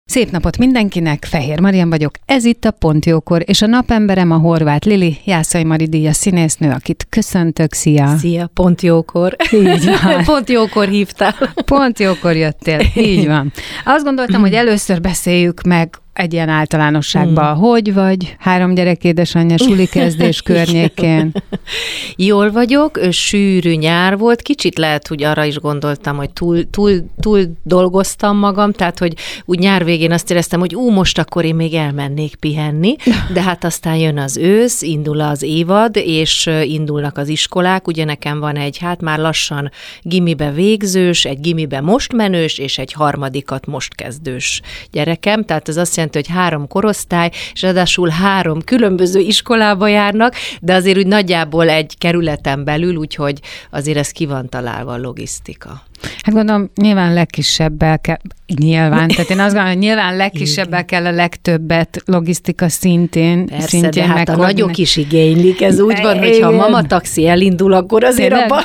Szép napot mindenkinek, Fehér Marian vagyok, ez itt a Pont Jókor, és a napemberem a Horváth Lili, Jászai Mari díjas színésznő, akit köszöntök, szia! Szia, Pont Jókor. Így van. Pont Jókor hívtál. Pont jókor jöttél, így van. Azt gondoltam, hogy először beszéljük meg egy ilyen általánosságban, hogy vagy 3 gyerek édesanyja sulikezdés környékén. Jól vagyok, sűrű nyár volt, kicsit lehet, hogy arra is gondoltam, hogy túl dolgoztam magam, tehát, hogy úgy nyár végén azt éreztem, hogy most akkor én még elmennék pihenni, de hát aztán jön az ősz, indul az évad, és indulnak az iskolák, ugye nekem van egy, már lassan gimibe végzős, egy gimibe most menős, és egy harmadikat most kezdős gyerekem, tehát ez azt jelenti, hogy 3 korosztály, és ráadásul 3 különböző iskolába járnak, de azért úgy nagyjából egy kerületen belül, úgyhogy azért ez ki van találva a logisztika. Hát gondolom, nyilván legkisebbel kell, tehát én azt gondolom, hogy nyilván legkisebbel kell a legtöbbet logisztika szintén. Persze, de hát a nagyok is igénylik, ez úgy van, hogyha a mama taxi elindul, akkor azért abba,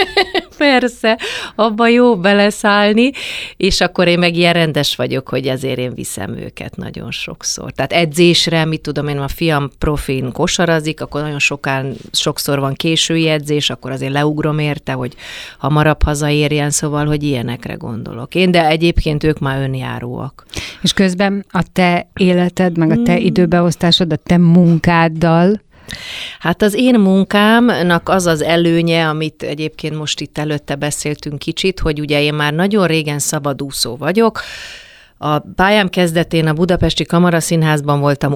persze, abba jó beleszállni, és akkor én meg ilyen rendes vagyok, hogy azért én viszem őket nagyon sokszor. Tehát edzésre, mit tudom én, a fiam profin kosarazik, akkor nagyon sokszor van késői edzés, akkor azért leugrom érte, hogy hamarabb hazaérjen, szóval, hogy ilyenekre gondolok. Én, de egyébként ők már önjáróak. És közben a te életed, meg a te időbeosztásod, a te munkáddal? Hát az én munkámnak az az előnye, amit egyébként most itt előtte beszéltünk kicsit, hogy ugye én már nagyon régen szabadúszó vagyok. A pályám kezdetén a Budapesti Kamaraszínházban voltam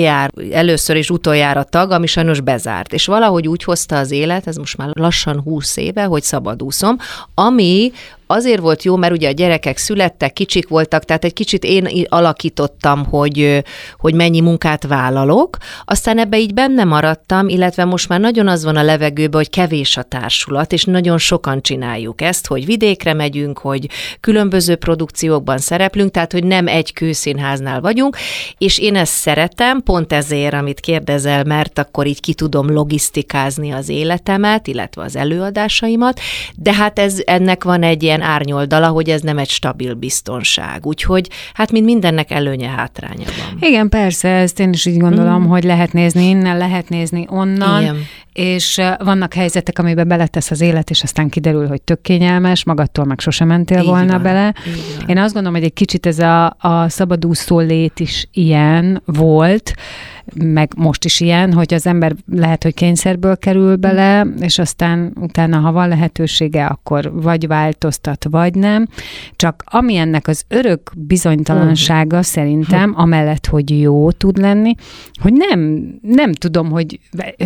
először és utoljára tag, ami sajnos bezárt. És valahogy úgy hozta az élet, ez most már lassan 20 éve, hogy szabadúszom, ami azért volt jó, mert ugye a gyerekek születtek, kicsik voltak, tehát egy kicsit én alakítottam, hogy mennyi munkát vállalok, aztán ebbe így benne maradtam, illetve most már nagyon az van a levegőben, hogy kevés a társulat, és nagyon sokan csináljuk ezt, hogy vidékre megyünk, hogy különböző produkciókban szereplünk, tehát hogy nem egy kőszínháznál vagyunk, és én ezt szeretem, pont ezért, amit kérdezel, mert akkor így ki tudom logisztikázni az életemet, illetve az előadásaimat, de hát ennek van egy ilyen árnyoldala, hogy ez nem egy stabil biztonság. Úgyhogy hát mint mindennek előnye, hátránya van. Igen, persze, ezt én is így gondolom, hogy lehet nézni innen, lehet nézni onnan, igen. És vannak helyzetek, amiben beletesz az élet, és aztán kiderül, hogy tök kényelmes, magadtól meg sosem mentél így volna van, bele. Én azt gondolom, hogy egy kicsit ez a szabadúszó lét is ilyen volt, meg most is ilyen, hogy az ember lehet, hogy kényszerből kerül bele, és aztán utána, ha van lehetősége, akkor vagy változtat, vagy nem. Csak ami ennek az örök bizonytalansága szerintem, amellett, hogy jó tud lenni, hogy nem tudom, hogy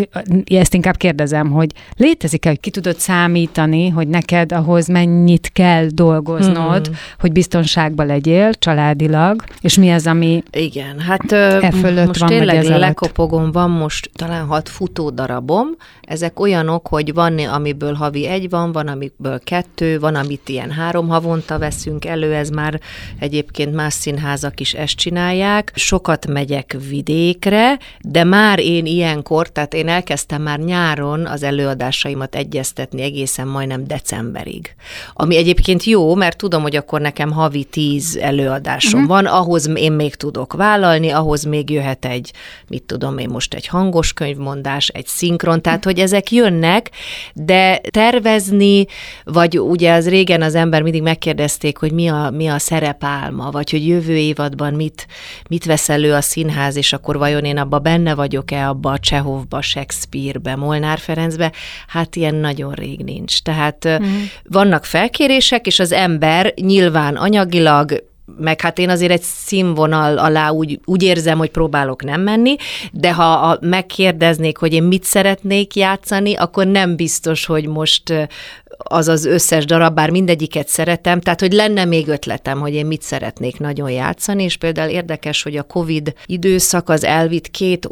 ezt inkább kérdezem, hogy létezik-e, hogy ki tudod számítani, hogy neked ahhoz mennyit kell dolgoznod, hogy biztonságban legyél családilag, és mi az, ami igen, hát fölött most van, tényleg én lekopogom, van most talán 6 futódarabom, ezek olyanok, hogy van, amiből havi 1 van, amiből 2, van, amit ilyen 3 havonta veszünk elő, ez már egyébként más színházak is ezt csinálják. Sokat megyek vidékre, de már én ilyenkor, tehát én elkezdtem már nyáron az előadásaimat egyeztetni egészen majdnem decemberig. Ami egyébként jó, mert tudom, hogy akkor nekem havi 10 előadásom van, ahhoz én még tudok vállalni, ahhoz még jöhet egy, mit tudom én most, egy hangos könyvmondás, egy szinkron, tehát hogy ezek jönnek, de tervezni, vagy ugye az régen az ember mindig megkérdezték, hogy mi a szerepálma, vagy hogy jövő évadban mit vesz elő a színház, és akkor vajon én abba benne vagyok-e, abba a Csehovba, Shakespeare-be, Molnár Ferencbe, hát ilyen nagyon rég nincs. Tehát vannak felkérések, és az ember nyilván anyagilag, meg hát én azért egy színvonal alá úgy érzem, hogy próbálok nem menni, de ha megkérdeznék, hogy én mit szeretnék játszani, akkor nem biztos, hogy most az összes darab, bár mindegyiket szeretem, tehát hogy lenne még ötletem, hogy én mit szeretnék nagyon játszani, és például érdekes, hogy a Covid időszak az elvitt 2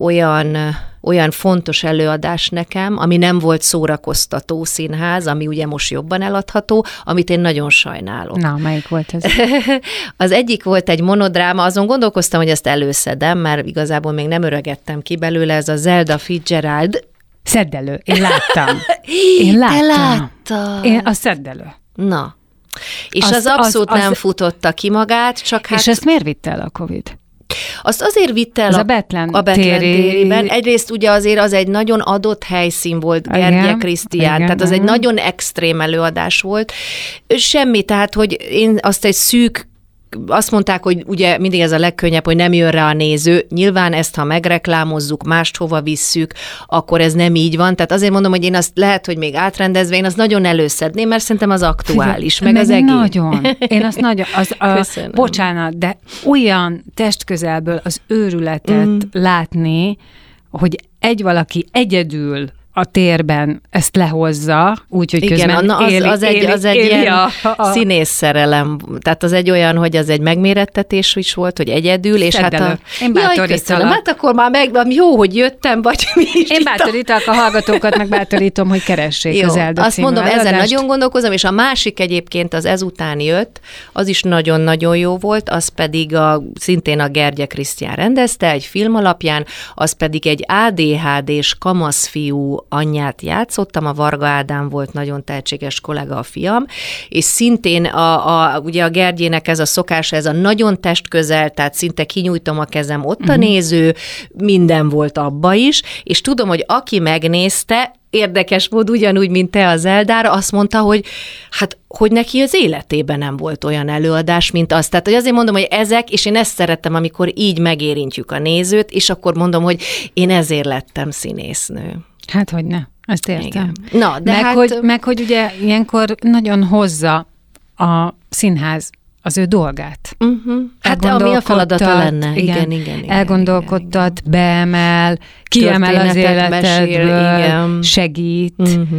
olyan fontos előadás nekem, ami nem volt szórakoztató színház, ami ugye most jobban eladható, amit én nagyon sajnálok. Na, melyik volt ez? Az egyik volt egy monodráma, azon gondolkoztam, hogy ezt előszedem, mert igazából még nem öregedtem ki belőle, ez a Zelda Fitzgerald. Szedd elő, én láttam. Te láttad? A szedd elő. Na, És az abszolút nem futotta ki magát, csak hát... És ezt miért vitte el a Covid? Azt azért vitte el a Bethlen tériben. Egyrészt ugye azért az egy nagyon adott helyszín volt, Gergye Krisztián, tehát az egy nagyon extrém előadás volt. Semmi, tehát, hogy én azt egy szűk, azt mondták, hogy ugye mindig ez a legkönnyebb, hogy nem jön rá a néző. Nyilván ezt, ha megreklámozzuk, máshova visszük, akkor ez nem így van. Tehát azért mondom, hogy én azt lehet, hogy még átrendezve, én azt nagyon előszedném, mert szerintem az aktuális, meg az egész. Nagyon. Én azt nagyon, bocsánat, de olyan testközelből az őrületet látni, hogy valaki egyedül a térben ezt lehozza, úgyhogy közben az egy ilyen színész szerelem. Tehát az egy olyan, hogy az egy megmérettetés is volt, hogy egyedül, és hát Én bátorítalak. Hát akkor már jó, hogy jöttem, vagy mi is. Én bátorítalak a hallgatókat, meg bátorítom, hogy keressék az Elda azt mondom, ezen nagyon gondolkozom, és a másik egyébként az ezután jött, az is nagyon-nagyon jó volt, az pedig szintén a Gergye Krisztián rendezte, egy film alapján, az pedig egy ADHD-s kamaszfiú anyját játszottam, a Varga Ádám volt nagyon tehetséges kollega, a fiam, és szintén ugye a Gergyének ez a szokása, ez a nagyon testközel, tehát szinte kinyújtom a kezem, ott a néző, minden volt abba is, és tudom, hogy aki megnézte, érdekes mód, ugyanúgy, mint te az Eldára, azt mondta, hogy neki az életében nem volt olyan előadás, mint az. Tehát, hogy azért mondom, hogy ezek, és én ezt szerettem, amikor így megérintjük a nézőt, és akkor mondom, hogy én ezért lettem színésznő. Hát, hogy ne. Ezt értem. Igen. Na, de meg, hogy ugye ilyenkor nagyon hozza a színház az ő dolgát. Hát ami a feladata lenne. Igen. Elgondolkodtat, beemel, kiemel az életedből, segít,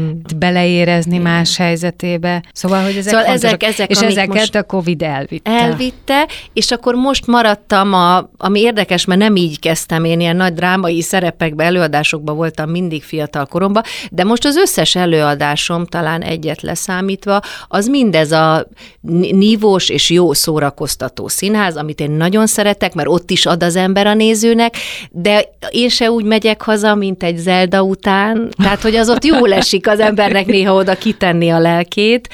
beleérezni más helyzetébe. Szóval, hogy ezek és ezeket most a Covid elvitte. És akkor most maradtam, ami érdekes, mert nem így kezdtem, én ilyen nagy drámai szerepekben, előadásokban voltam mindig fiatal koromban, de most az összes előadásom, talán egyet leszámítva, az mindez a nívós és jó szórakoztató színház, amit én nagyon szeretek, mert ott is ad az ember a nézőnek, de én se úgy megyek haza, mint egy Zelda után, tehát, hogy az ott jól esik az embernek néha oda kitenni a lelkét,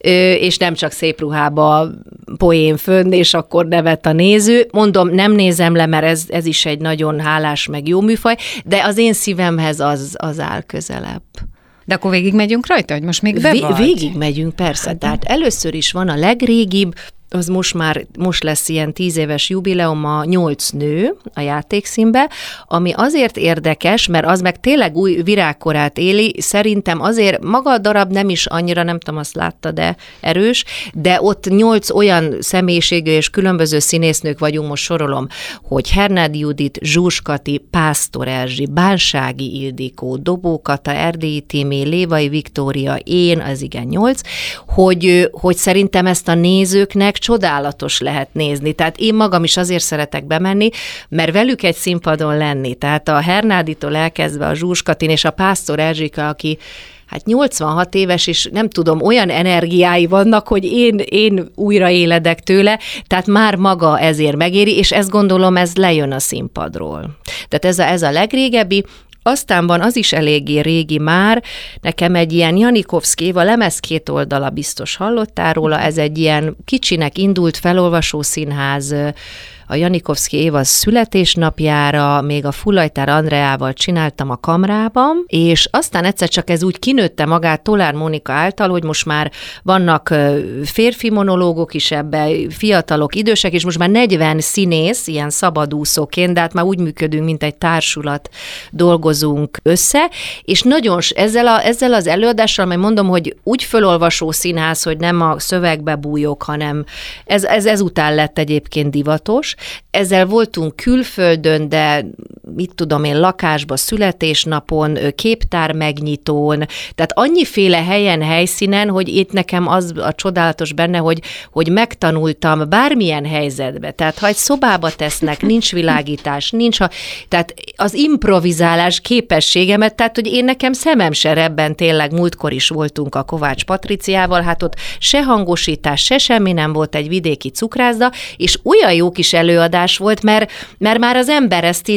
és nem csak szép ruhába poén fönn, és akkor nevet a néző. Mondom, nem nézem le, mert ez is egy nagyon hálás, meg jó műfaj, de az én szívemhez az áll közelebb. De akkor végigmegyünk rajta, hogy most még Végigmegyünk, persze. Tehát először is van a legrégibb, az most lesz ilyen 10 éves jubileum, a 8 nő a játékszínbe, ami azért érdekes, mert az meg tényleg új virágkorát éli, szerintem azért maga a darab nem is annyira, nem tudom, azt látta, de erős, de ott 8 olyan személyiségű és különböző színésznők vagyunk, most sorolom, hogy Hernádi Judit, Zsús Kati, Pásztor Erzsi, Bánsági Ildikó, Dobó Kata, Erdélyi Tímé, Lévai Viktória, én, az igen 8, hogy szerintem ezt a nézőknek csodálatos lehet nézni. Tehát én magam is azért szeretek bemenni, mert velük egy színpadon lenni. Tehát a Hernáditól elkezdve a Zsús Katin és a Pásztor Erzsika, aki hát 86 éves, és nem tudom, olyan energiái vannak, hogy én újra éledek tőle, tehát már maga ezért megéri, és ezt gondolom, ez lejön a színpadról. Tehát ez a legrégebbi. Aztán van az is eléggé régi már, nekem egy ilyen Janikovszky Éva lemez 2 oldala, biztos hallottál róla, ez egy ilyen kicsinek indult felolvasó színház, a Janikovszky Éva születésnapjára, még a Fullajtár Andreával csináltam a Kamrában, és aztán egyszer csak ez úgy kinőtte magát Tolár Mónika által, hogy most már vannak férfi monológok is ebben, fiatalok, idősek, és most már 40 színész, ilyen szabadúszóként, de hát már úgy működünk, mint egy társulat, dolgozunk össze, és nagyon ezzel az előadással, majd mondom, hogy úgy fölolvasó színház, hogy nem a szövegbe bújok, hanem ez ezután lett egyébként divatos. Ezzel voltunk külföldön, de mit tudom én, lakásba, születésnapon, képtár megnyitón, tehát annyiféle helyen, helyszínen, hogy itt nekem az a csodálatos benne, hogy megtanultam bármilyen helyzetbe. Tehát ha egy szobába tesznek, nincs világítás, tehát az improvizálás képességemet, tehát hogy én nekem szemem se rebben, tényleg múltkor is voltunk a Kovács Patriciával, hát ott se hangosítás, se semmi nem volt, egy vidéki cukrászda, és olyan jó kis előadás volt, mert már az ember ezt így tudja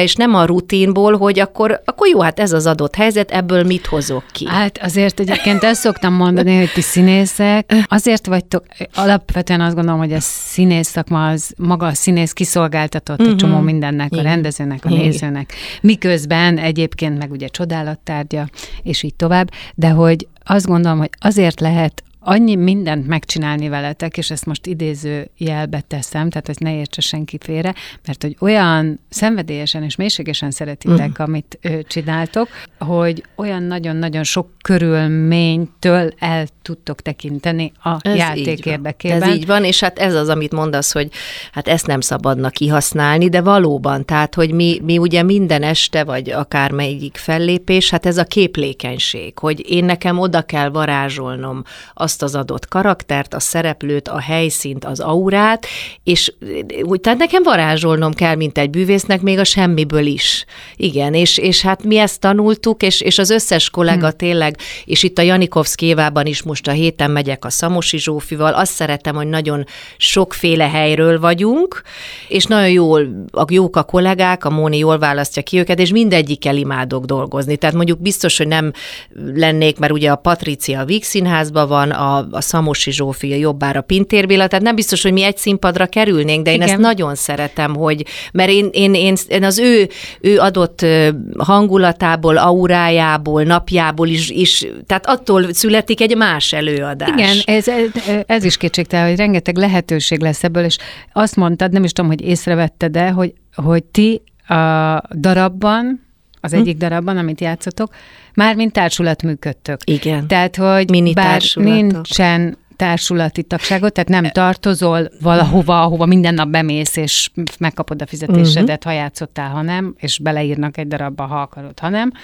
és nem a rutinból, hogy akkor jó, hát ez az adott helyzet, ebből mit hozok ki? Hát azért egyébként ezt szoktam mondani, hogy ti színészek, azért vagytok, alapvetően azt gondolom, hogy a színész szakma az maga a színész kiszolgáltatott egy csomó mindennek, a rendezőnek, a nézőnek, miközben egyébként meg ugye csodálattárgya, és így tovább, de hogy azt gondolom, hogy azért lehet annyi mindent megcsinálni veletek, és ezt most idéző jelbe teszem, tehát hogy ne értse senki félre, mert hogy olyan szenvedélyesen és mélységesen szeretitek, amit csináltok, hogy olyan nagyon-nagyon sok körülménytől el tudtok tekinteni a játék érdekében. Ez így van, és hát ez az, amit mondasz, hogy hát ezt nem szabadna kihasználni, de valóban, tehát, hogy mi ugye minden este, vagy akármelyik fellépés, hát ez a képlékenység, hogy én nekem oda kell varázsolnom azt az adott karaktert, a szereplőt, a helyszínt, az aurát, és tehát nekem varázsolnom kell, mint egy bűvésznek, még a semmiből is. Igen, és hát mi ezt tanultuk, és az összes kollega tényleg, és itt a Janikovszky Évában is most a héten megyek a Szamosi Zsófival, azt szeretem, hogy nagyon sokféle helyről vagyunk, és nagyon jók a kollégák, a Móni jól választja ki őket, és mindegyikkel imádok dolgozni. Tehát mondjuk biztos, hogy nem lennék, mert ugye a Patricia a Víg Színházban van, a Szamosi Zsófi, a jobbára Pintér Béla, tehát nem biztos, hogy mi egy színpadra kerülnénk, de én ezt nagyon szeretem, hogy, mert én az ő adott hangulatából, aurájából, napjából is, tehát attól születik egy más előadás. Igen, ez is kétségtelen, hogy rengeteg lehetőség lesz ebből, és azt mondtad, nem is tudom, hogy észrevetted-e, hogy ti a darabban, az egyik darabban, amit játszotok, már mint társulat működtök. Igen. Tehát, hogy bár nincsen társulati tagságot, tehát nem tartozol valahova, ahova minden nap bemész, és megkapod a fizetésedet, ha játszottál, ha nem, és beleírnak egy darabba, ha akarod,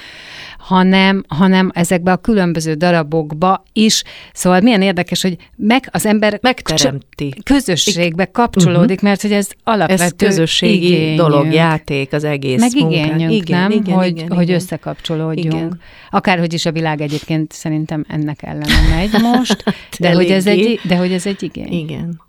hanem ezekbe a különböző darabokba is. Szóval milyen érdekes, hogy az ember megteremti. Közösségbe kapcsolódik, mert hogy ez alapvető ez közösségi igényünk. Dolog, játék az egész meg munkán. Igényünk, igen, nem? Igen, hogy összekapcsolódjunk. Igen. Akárhogy is a világ egyébként szerintem ennek ellene megy most, de hogy ez egy igény. Igen.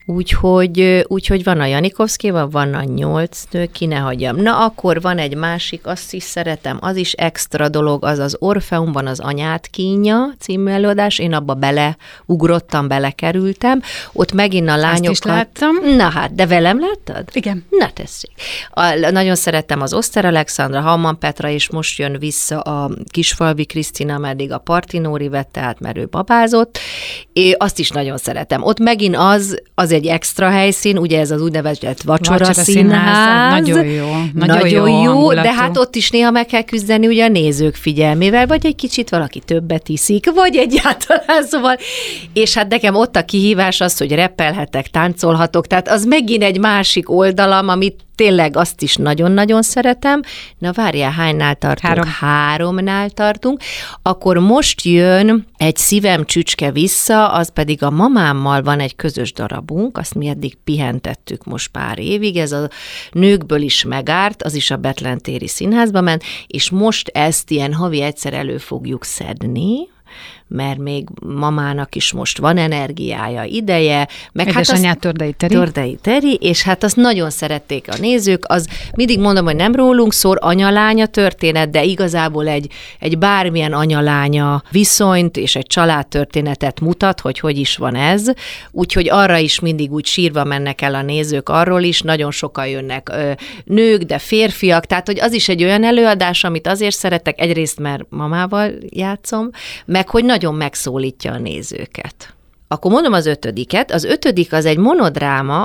Úgyhogy van a Janikovszkyval, van a 8 nő, ki ne hagyjam. Na, akkor van egy másik, azt is szeretem, az is extra dolog, az az Orfeumban az Anyát kínja című előadás, én abba beleugrottam, belekerültem, ott megint a lányokat... Azt is láttam. Na hát, de velem láttad? Igen. Na tessék. Nagyon szeretem az Oszter Alexandra, Hamman Petra, és most jön vissza a Kisfalvi Krisztina, meddig a Partinóri vette át, mert ő babázott. Azt is nagyon szeretem. Ott megint az egy extra helyszín, ugye ez az úgynevezett vacsora színház. Nagyon jó. Nagyon jó, de hát ott is néha meg kell küzdeni ugye a nézők figyelmével, vagy egy kicsit valaki többet iszik, vagy egyáltalán, szóval. És hát nekem ott a kihívás az, hogy reppelhetek, táncolhatok, tehát az megint egy másik oldalam, amit tényleg azt is nagyon-nagyon szeretem. Na várjál, hánynál tartunk? 3-nál tartunk. Akkor most jön egy Szívem csücske vissza, az pedig a mamámmal van egy közös darabunk, azt mi eddig pihentettük most pár évig, ez a Nőkből is megárt, az is a Bethlen téri színházba ment, és most ezt ilyen havi egyszer elő fogjuk szedni, mert még mamának is most van energiája, ideje. Meg édesanyját Tördei Teri, és hát azt nagyon szerették a nézők, az mindig mondom, hogy nem rólunk szól, anya-lánya történet, de igazából egy bármilyen anya-lánya viszonyt és egy családtörténetet mutat, hogy is van ez, úgyhogy arra is mindig úgy sírva mennek el a nézők arról is, nagyon sokan jönnek nők, de férfiak, tehát hogy az is egy olyan előadás, amit azért szeretek, egyrészt mert mamával játszom, meg hogy nagyon megszólítja a nézőket. Akkor mondom az 5. Az 5. az egy monodráma,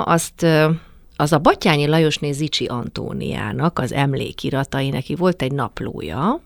az a Batthyány Lajosné Zichy Antóniának az emlékiratai, neki volt egy naplója,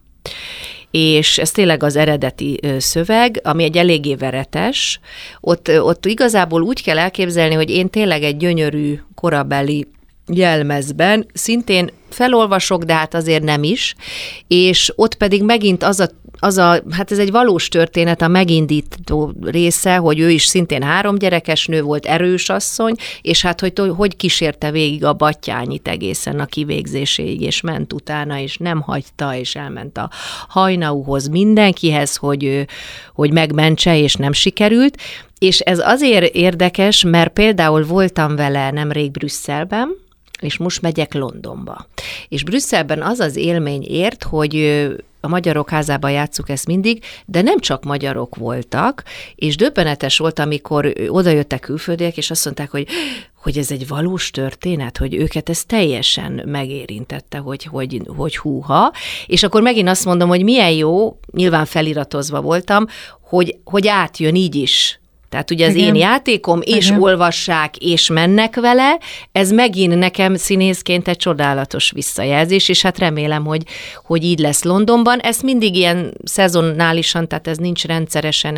és ez tényleg az eredeti szöveg, ami egy eléggé veretes. Ott igazából úgy kell elképzelni, hogy én tényleg egy gyönyörű korabeli jelmezben szintén felolvasok, de hát azért nem is, és ott pedig megint hát ez egy valós történet, a megindító része, hogy ő is szintén 3 gyerekes nő volt, erős asszony, és hát hogy kísérte végig a Batthyányit egészen a kivégzéséig, és ment utána, és nem hagyta, és elment a Hajnauhoz, mindenkihez, hogy megmentse, és nem sikerült. És ez azért érdekes, mert például voltam vele nemrég Brüsszelben, és most megyek Londonba. és Brüsszelben az az élmény ért, hogy a Magyarok Házában játsszuk ezt mindig, de nem csak magyarok voltak, és döbbenetes volt, amikor odajöttek külföldiek, és azt mondták, hogy ez egy valós történet, hogy őket ez teljesen megérintette, hogy húha, és akkor megint azt mondom, hogy milyen jó, nyilván feliratozva voltam, hogy átjön így is. Tehát ugye az én játékom, és olvassák, és mennek vele, ez megint nekem színészként egy csodálatos visszajelzés, és hát remélem, hogy így lesz Londonban. Ez mindig ilyen szezonálisan, tehát ez nincs rendszeresen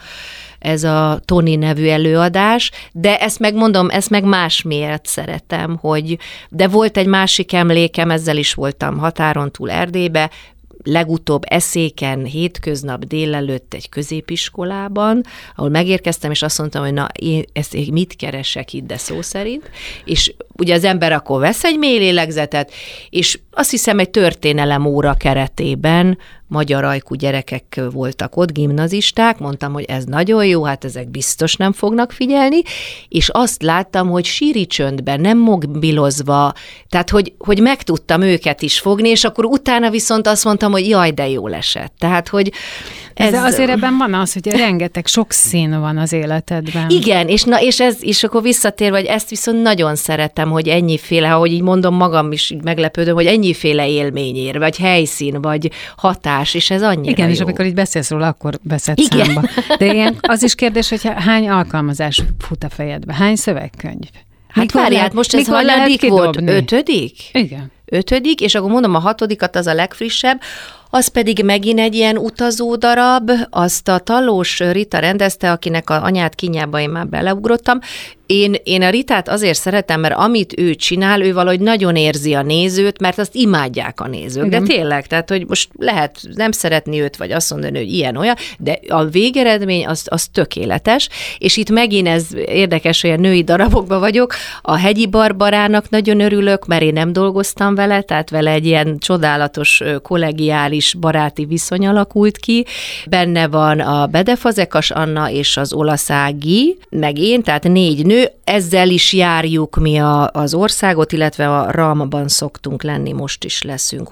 ez a Tony nevű előadás, de ezt megmondom, ezt meg más miért szeretem, de volt egy másik emlékem, ezzel is voltam határon túl Erdélybe, legutóbb Eszéken, hétköznap délelőtt egy középiskolában, ahol megérkeztem, és azt mondtam, hogy na, én mit keresek itt, de szó szerint, és ugye az ember akkor vesz egy mély lélegzetet, és azt hiszem egy történelem óra keretében magyar ajkú gyerekek voltak ott, gimnazisták, mondtam, hogy ez nagyon jó, hát ezek biztos nem fognak figyelni, és azt láttam, hogy síri csöndben, nem mobilozva, tehát hogy meg tudtam őket is fogni, és akkor utána viszont azt mondtam, hogy jaj, de jól esett. Tehát, hogy de azért ebben van az, hogy rengeteg sok szín van az életedben. Igen, és akkor visszatérve, hogy ezt viszont nagyon szeretem, hogy ennyiféle, ahogy így mondom, magam is így meglepődöm, hogy ennyiféle élmény ér, vagy helyszín, vagy hatás, és ez annyira igen, jó. És amikor így beszélsz róla, akkor veszed számba. De ilyen, az is kérdés, hogy hány alkalmazás fut a fejedbe, hány szövegkönyv? Hát várját, most ez hanyadik volt? 5. Igen. 5, és akkor mondom, a 6. az a legfrissebb, az pedig megint egy ilyen utazó darab, azt a Tallós Rita rendezte, akinek a Anyád kínjába én már beleugrottam. Én a Ritát azért szeretem, mert amit ő csinál, ő valahogy nagyon érzi a nézőt, mert azt imádják a nézők. Igen. De tényleg, tehát, hogy most lehet nem szeretni őt, vagy azt mondani, hogy ilyen-olyan, de a végeredmény az tökéletes, és itt megint ez érdekes, hogy a női darabokban vagyok. A Hegyi Barbarának nagyon örülök, mert én nem dolgoztam vele, tehát vele egy ilyen csodálatos, kollegiális, baráti viszony alakult ki. Benne van a Bede Fazekas Anna és az Olasz Ági, meg én, tehát 4 nő, ezzel is járjuk mi az országot, illetve a RAM-ban szoktunk lenni, most is leszünk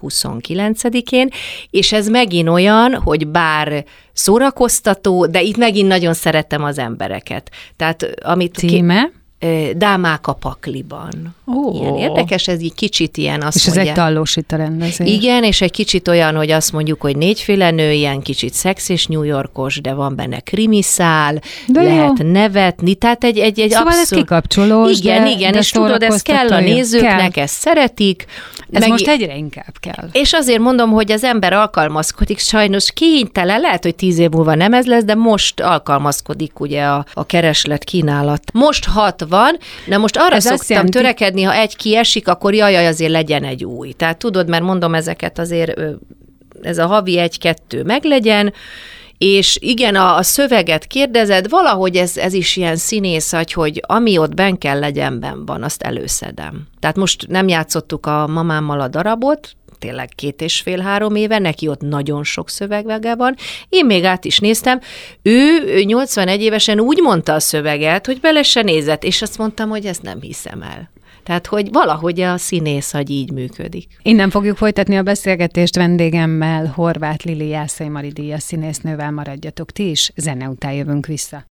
29-én, és ez megint olyan, hogy bár szórakoztató, de itt megint nagyon szeretem az embereket. Tehát amit címe? Dámák a pakliban. Ilyen érdekes, ez így kicsit ilyen, azt és mondja. Ez egy Tallós Rita rendezés. Igen, és egy kicsit olyan, hogy azt mondjuk, hogy 4 nő, ilyen kicsit szex és New Yorkos, de van benne krimiszál, de lehet jó. nevetni, tehát egy szóval abszolút... ez kikapcsolós, igen, és tudod, ez kell a nézőknek, ezt szeretik. Ez most egyre inkább kell. És azért mondom, hogy az ember alkalmazkodik, sajnos kénytelen, lehet, hogy 10 év múlva nem ez lesz, de most alkalmazkodik ugye a kereslet kínálat. Most 6 van, de most arra ez szoktam törekedni, ha egy kiesik, akkor jaj, azért legyen egy új. Tehát tudod, mert mondom ezeket azért, ez a havi 1-2 meglegyen, és igen, a szöveget kérdezed, valahogy ez is ilyen színészagy, hogy ami ott benn kell legyen, benn van, azt előszedem. Tehát most nem játszottuk a mamámmal a darabot, tényleg 2,5-3 éve, neki ott nagyon sok szövege van. Én még át is néztem. Ő 81 évesen úgy mondta a szöveget, hogy bele se nézett, és azt mondtam, hogy ezt nem hiszem el. Tehát, hogy valahogy a színészagy így működik. Innen fogjuk folytatni a beszélgetést vendégemmel, Horváth Lili Jászai Mari díjas színésznővel. Maradjatok ti is, zene után jövünk vissza.